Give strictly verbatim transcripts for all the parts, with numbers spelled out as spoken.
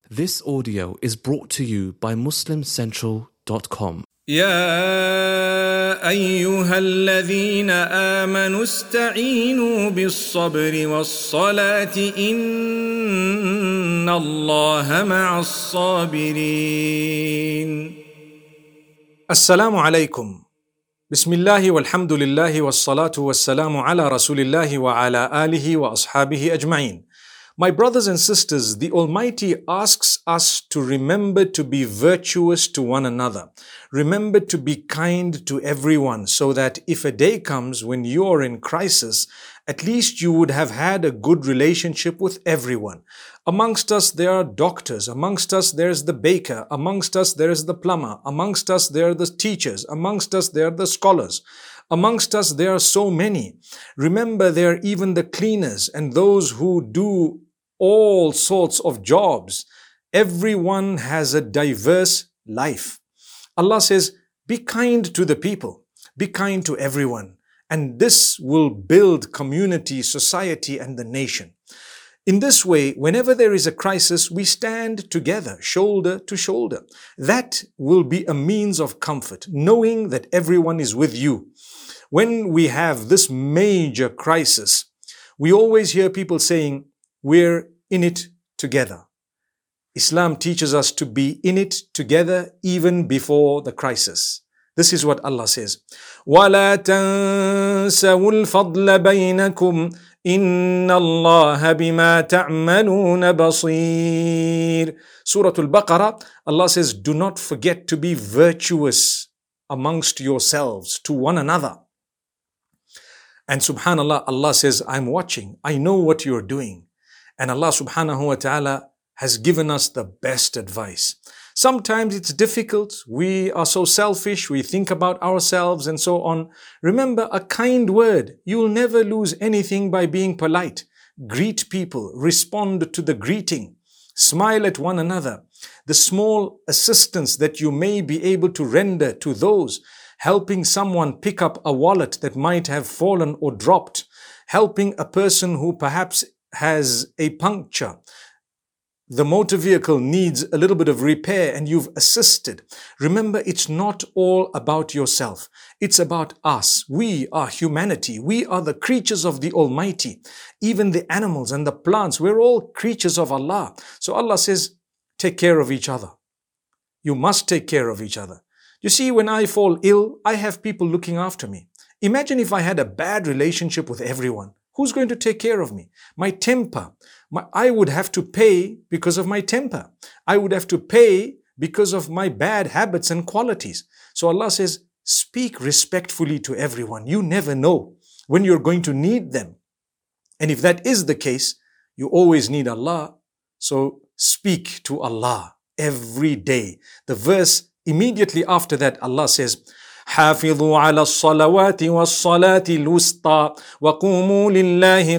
This audio is brought to you by muslim central dot com. يا أيها الذين آمنوا استعينوا بالصبر والصلاة إن الله مع الصابرين. السلام عليكم. بسم الله والحمد لله والصلاة والسلام على رسول الله وعلى آله وأصحابه أجمعين. My brothers and sisters, the Almighty asks us to remember to be virtuous to one another. Remember to be kind to everyone so that if a day comes when you are in crisis, at least you would have had a good relationship with everyone. Amongst us there are doctors, amongst us there is the baker, amongst us there is the plumber, amongst us there are the teachers, amongst us there are the scholars. Amongst us there are so many. Remember there are even the cleaners and those who do all sorts of jobs. Everyone has a diverse life. Allah says, be kind to the people, be kind to everyone, and this will build community, society, and the nation. In this way, whenever there is a crisis, we stand together, shoulder to shoulder. That will be a means of comfort, knowing that everyone is with you. When we have this major crisis, we always hear people saying, we're in it together. Islam teaches us to be in it together even before the crisis. This is what Allah says. وَلَا تَنْسَوُا الْفَضْلَ بَيْنَكُمْ إِنَّ اللَّهَ بِمَا تَعْمَلُونَ بَصِيرٌ. Surah Al-Baqarah, Allah says, do not forget to be virtuous amongst yourselves to one another. And subhanallah, Allah says, I'm watching. I know what you're doing. And Allah subhanahu wa ta'ala has given us the best advice. Sometimes it's difficult. We are so selfish. We think about ourselves and so on. Remember, a kind word. You'll never lose anything by being polite. Greet people. Respond to the greeting. Smile at one another. The small assistance that you may be able to render to those, helping someone pick up a wallet that might have fallen or dropped, helping a person who perhaps has a puncture. The motor vehicle needs a little bit of repair and you've assisted. Remember, it's not all about yourself. It's about us. We are humanity. We are the creatures of the Almighty. Even the animals and the plants, we're all creatures of Allah. So Allah says, take care of each other. You must take care of each other. You see, when I fall ill, I have people looking after me. Imagine if I had a bad relationship with everyone. Who's going to take care of me? My temper. My, I would have to pay because of my temper. I would have to pay because of my bad habits and qualities. So Allah says, speak respectfully to everyone. You never know when you're going to need them. And if that is the case, you always need Allah. So speak to Allah every day. The verse immediately after that, Allah says, حافظوا على الصلوات والصلاة الوسطى وقوموا لله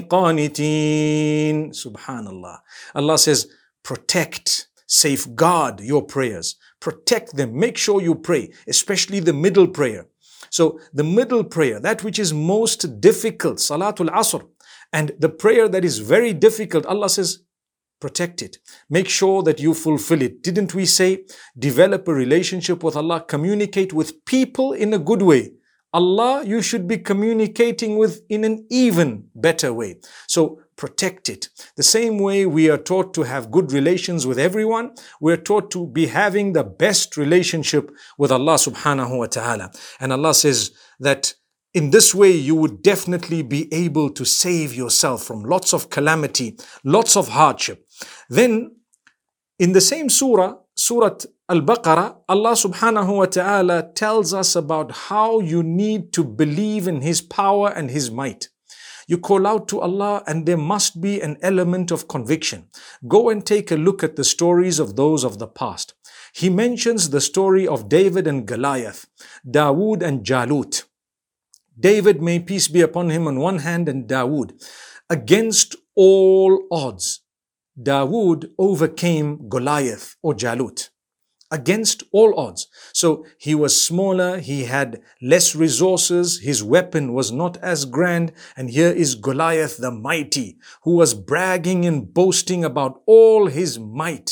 قانتين. Subhanallah. Allah says, protect, safeguard your prayers. Protect them. Make sure you pray, especially the middle prayer. So the middle prayer, that which is most difficult, Salatul Asr, and the prayer that is very difficult, Allah says, protect it. Make sure that you fulfill it. Didn't we say, develop a relationship with Allah, communicate with people in a good way. Allah, you should be communicating with in an even better way. So protect it. The same way we are taught to have good relations with everyone, we are taught to be having the best relationship with Allah subhanahu wa ta'ala. And Allah says that in this way, you would definitely be able to save yourself from lots of calamity, lots of hardship. Then, in the same surah, Surah Al-Baqarah, Allah subhanahu wa ta'ala tells us about how you need to believe in His power and His might. You call out to Allah and there must be an element of conviction. Go and take a look at the stories of those of the past. He mentions the story of David and Goliath, Dawood and Jalut. David, may peace be upon him on one hand, and Dawood. Against all odds, Dawood overcame Goliath or Jalut. Against all odds. So he was smaller, he had less resources, his weapon was not as grand, and here is Goliath the mighty, who was bragging and boasting about all his might.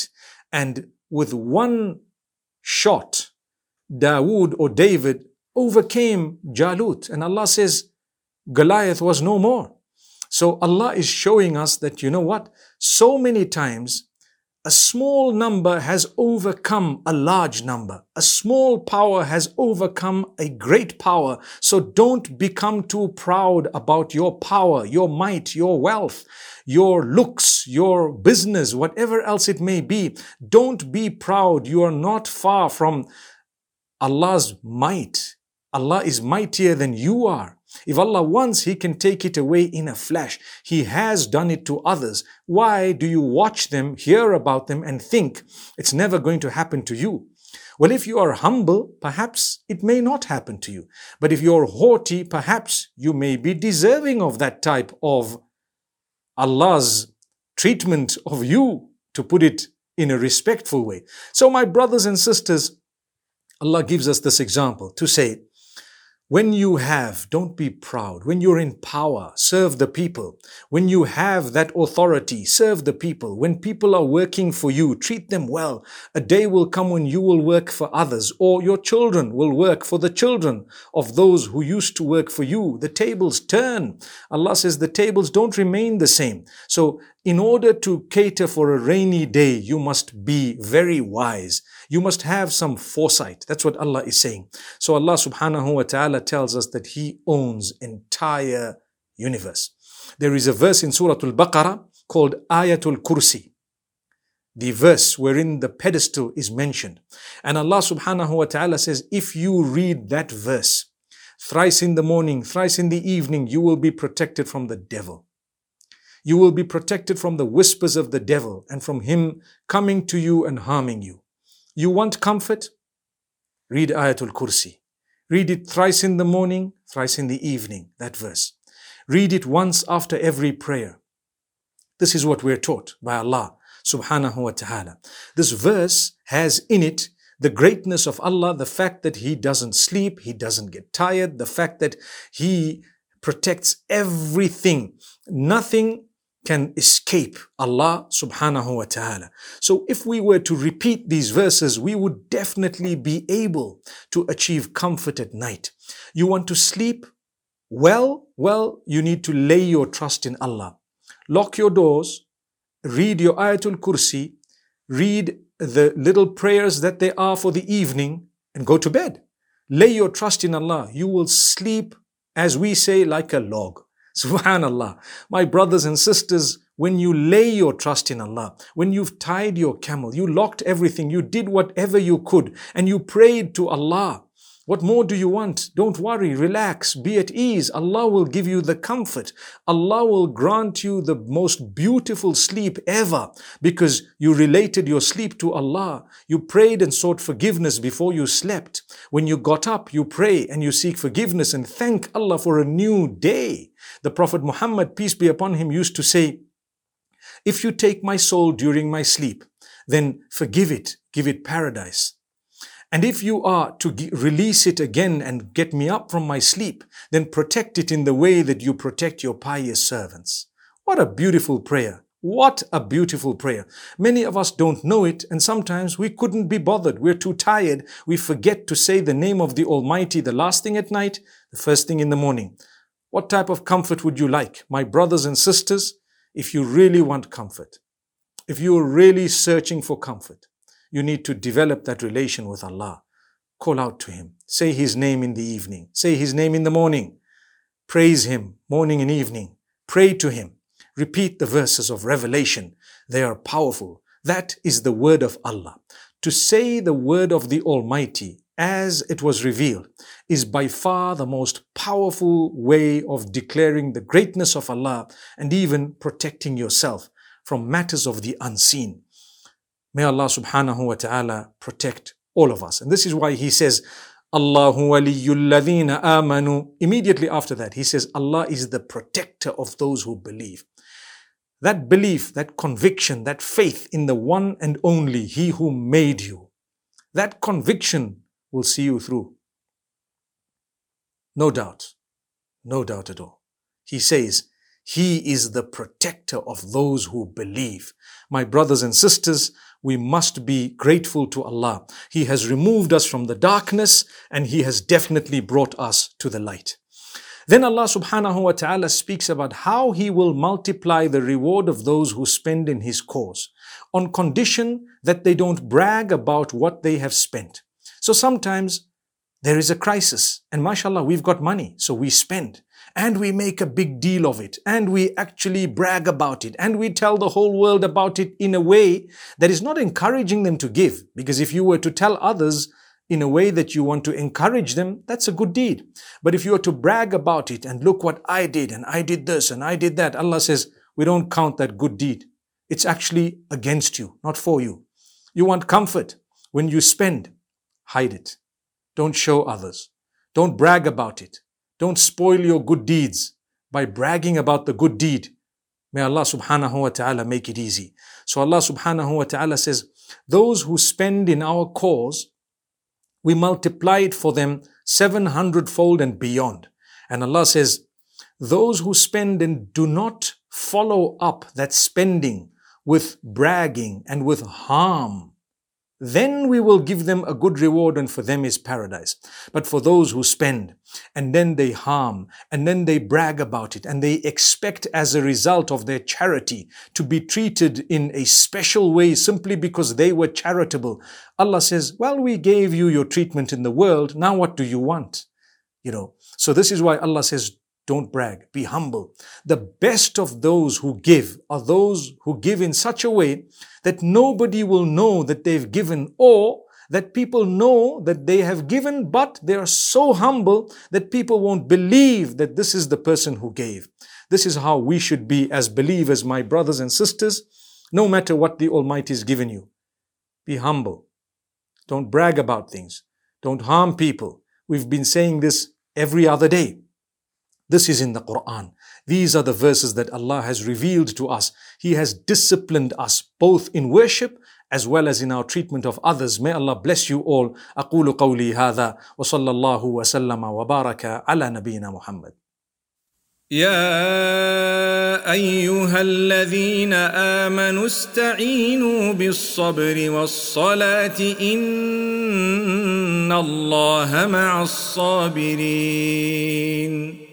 And with one shot, Dawood or David overcame Jalut. And Allah says Goliath was no more. So Allah is showing us that, you know what? So many times, a small number has overcome a large number. A small power has overcome a great power. So don't become too proud about your power, your might, your wealth, your looks, your business, whatever else it may be. Don't be proud. You are not far from Allah's might. Allah is mightier than you are. If Allah wants, He can take it away in a flash. He has done it to others. Why do you watch them, hear about them, and think it's never going to happen to you? Well, if you are humble, perhaps it may not happen to you. But if you're haughty, perhaps you may be deserving of that type of Allah's treatment of you, to put it in a respectful way. So my brothers and sisters, Allah gives us this example to say, when you have, don't be proud. When you're in power, serve the people. When you have that authority, serve the people. When people are working for you, treat them well. A day will come when you will work for others, or your children will work for the children of those who used to work for you. The tables turn. Allah says the tables don't remain the same. So in order to cater for a rainy day, you must be very wise. You must have some foresight. That's what Allah is saying. So Allah subhanahu wa ta'ala tells us that He owns entire universe. There is a verse in Surah Al-Baqarah called Ayatul Kursi, the verse wherein the pedestal is mentioned. And Allah subhanahu wa ta'ala says, if you read that verse thrice in the morning, thrice in the evening, you will be protected from the devil. You will be protected from the whispers of the devil and from him coming to you and harming you. You want comfort? Read Ayatul Kursi. Read it thrice in the morning, thrice in the evening, that verse. Read it once after every prayer. This is what we're taught by Allah subhanahu wa ta'ala. This verse has in it the greatness of Allah, the fact that He doesn't sleep, He doesn't get tired, the fact that He protects everything. Nothing can escape Allah subhanahu wa ta'ala. So if we were to repeat these verses, we would definitely be able to achieve comfort at night. You want to sleep well? Well, you need to lay your trust in Allah. Lock your doors, read your Ayatul Kursi, read the little prayers that they are for the evening, and go to bed. Lay your trust in Allah. You will sleep, as we say, like a log. Subhanallah. My brothers and sisters, when you lay your trust in Allah, when you've tied your camel, you locked everything, you did whatever you could, and you prayed to Allah. What more do you want? Don't worry, relax, be at ease. Allah will give you the comfort. Allah will grant you the most beautiful sleep ever because you related your sleep to Allah. You prayed and sought forgiveness before you slept. When you got up, you pray and you seek forgiveness and thank Allah for a new day. The Prophet Muhammad, peace be upon him, used to say, if you take my soul during my sleep, then forgive it, give it paradise. And if you are to g- release it again and get me up from my sleep, then protect it in the way that you protect your pious servants. What a beautiful prayer. What a beautiful prayer. Many of us don't know it, and sometimes we couldn't be bothered. We're too tired. We forget to say the name of the Almighty, the last thing at night, the first thing in the morning. What type of comfort would you like? My brothers and sisters, if you really want comfort, if you are really searching for comfort, you need to develop that relation with Allah. Call out to Him. Say His name in the evening. Say His name in the morning. Praise Him morning and evening. Pray to Him. Repeat the verses of Revelation. They are powerful. That is the word of Allah. To say the word of the Almighty as it was revealed is by far the most powerful way of declaring the greatness of Allah and even protecting yourself from matters of the unseen. May Allah subhanahu wa ta'ala protect all of us. And this is why He says, Allahu waliyyul ladhina amanu. Immediately after that, He says, Allah is the protector of those who believe. That belief, that conviction, that faith in the one and only He who made you, that conviction will see you through. No doubt. No doubt at all. He says, He is the protector of those who believe. My brothers and sisters, we must be grateful to Allah. He has removed us from the darkness and He has definitely brought us to the light. Then Allah subhanahu wa ta'ala speaks about how He will multiply the reward of those who spend in His cause, on condition that they don't brag about what they have spent. So sometimes there is a crisis and mashallah, we've got money, so we spend and we make a big deal of it and we actually brag about it and we tell the whole world about it in a way that is not encouraging them to give. Because if you were to tell others in a way that you want to encourage them, that's a good deed. But if you were to brag about it and look what I did and I did this and I did that, Allah says, we don't count that good deed. It's actually against you, not for you. You want comfort. When you spend, hide it. Don't show others. Don't brag about it. Don't spoil your good deeds by bragging about the good deed. May Allah subhanahu wa ta'ala make it easy. So Allah subhanahu wa ta'ala says, those who spend in our cause, we multiply it for them seven hundred fold and beyond. And Allah says, those who spend and do not follow up that spending with bragging and with harm, then we will give them a good reward and for them is paradise. But for those who spend and then they harm and then they brag about it and they expect as a result of their charity to be treated in a special way simply because they were charitable, Allah says, well, we gave you your treatment in the world. Now what do you want? You know, so this is why Allah says, don't brag, be humble. The best of those who give are those who give in such a way that nobody will know that they've given, or that people know that they have given, but they are so humble that people won't believe that this is the person who gave. This is how we should be as believers, my brothers and sisters, no matter what the Almighty has given you. Be humble. Don't brag about things. Don't harm people. We've been saying this every other day. This is in the Quran. These are the verses that Allah has revealed to us. He has disciplined us both in worship as well as in our treatment of others. May Allah bless you all. أقول قولي هذا وصلى الله وسلم وبارك على نبينا محمد. يا أيها الذين آمنوا استعينوا بالصبر والصلاة إن الله مع الصابرين.